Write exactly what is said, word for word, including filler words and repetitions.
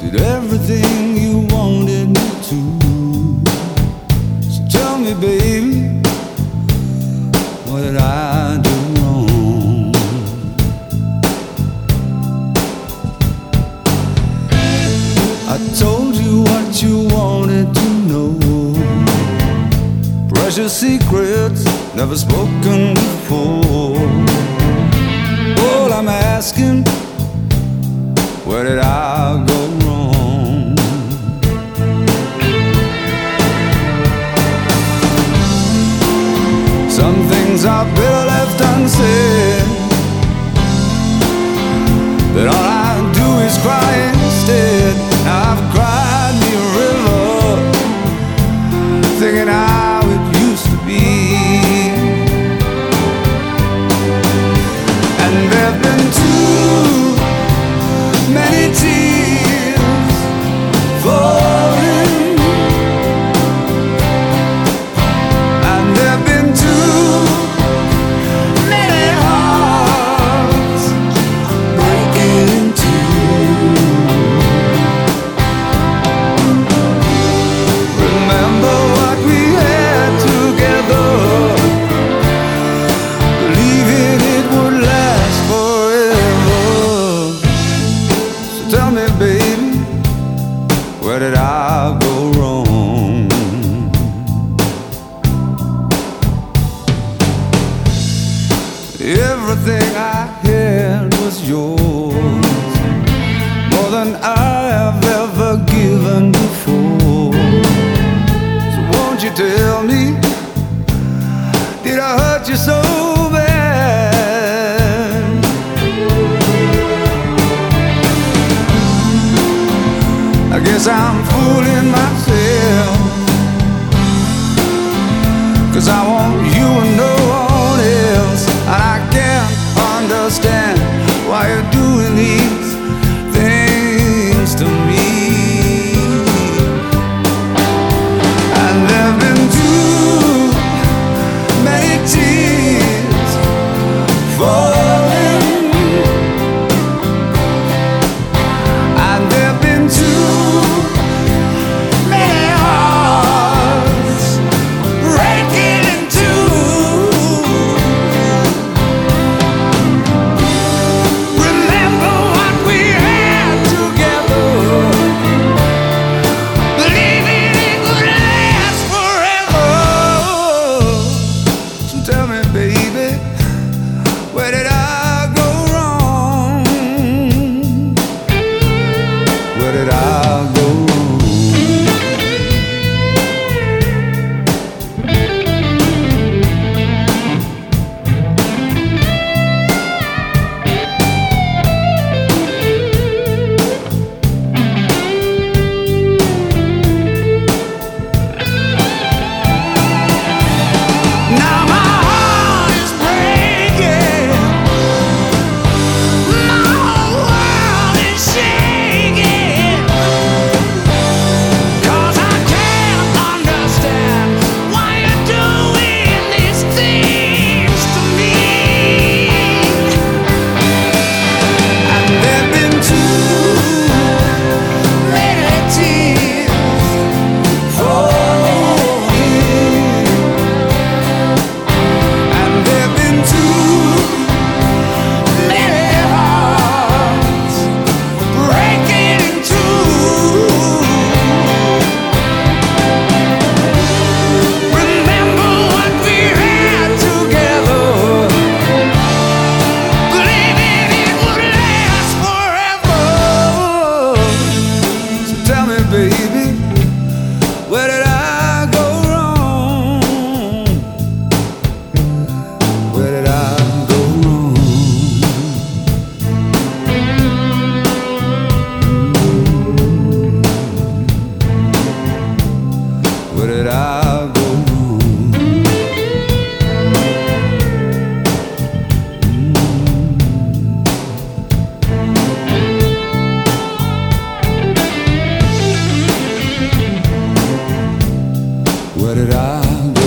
did everything you wanted me to. So tell me, baby, what did I do wrong? I told you what you wanted to know, precious secrets never spoken before. All I'm asking, where did I go wrong? Some things are better left unsaid, but all I do is cry instead. I've cried me a river, thinking how it used to be. And there've been too many tears falling, and there've been too many hearts breaking in two. Remember what we had together, believing it would last forever. So tell me, baby, where did I go wrong? Everything I had was yours, more than I have ever given before. So won't you tell me, did I hurt you so bad? I guess I'm fooling myself, 'cause I want you and no one else. And I can't understand why you're doing these things to me. And there've been too many tears falling, and there've been too many hearts breaking in two. Remember what we had together, believing it would last forever. So tell me, baby, where did I go wrong? Where did I go wrong? Now my heart is breaking, my whole world is shaking, 'cause I can't understand why you're doing these things to me. And there've been too many tears falling, and there've been too many hearts breaking in two. Remember what we had together, believing it would last forever. So tell me, baby, where did I go wrong? Where did I go wrong? Where did I go wrong? Where did I go